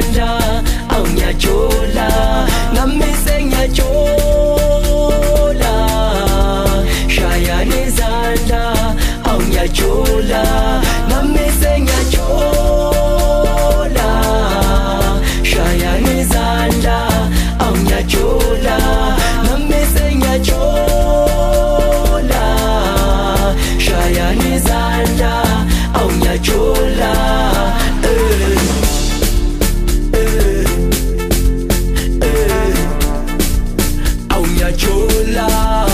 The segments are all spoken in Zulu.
nizandla awunyajola nami sengiyajola shaya nizandla awunyajola nami sengiyajola shaya nizandla awunyajola nami sengiyajola shaya nizandla awunyajola awunyajola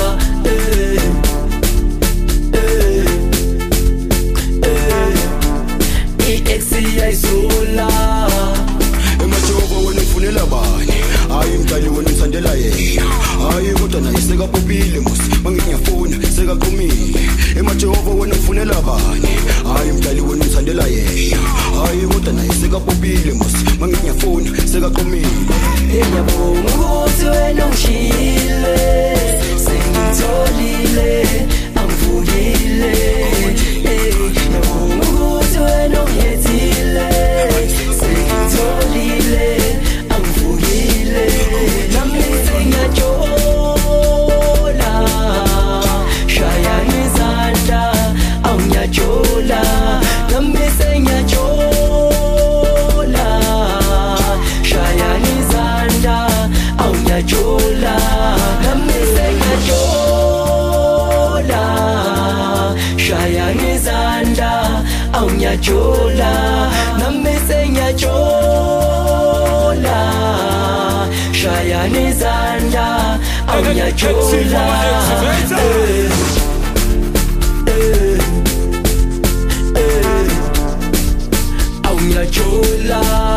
iyayizula emajobo wena ufunela bani hayi mdali wena umthandela yena hayi kodwa naye sekapopile musi mangiyafuna sekaqhumile emajobo wena ufunela bani hayi mdali wena umthandela yena hayi kodwa naye sekapopile musi mangiyafuna sekaqhumile ngiyabonga ukuthi wena ungishile sengitholile angivukile ngiyabonga ukuthi wena ungiyethile sengitholile angivukile nami sengiyajola shaya nizandla awunyajola nami sengiyajola shaya nizandla awunyajola nami sengiyajola shaya nizandla awunyajola nami sengiyajola shaya nizandla awunyajola awunyajola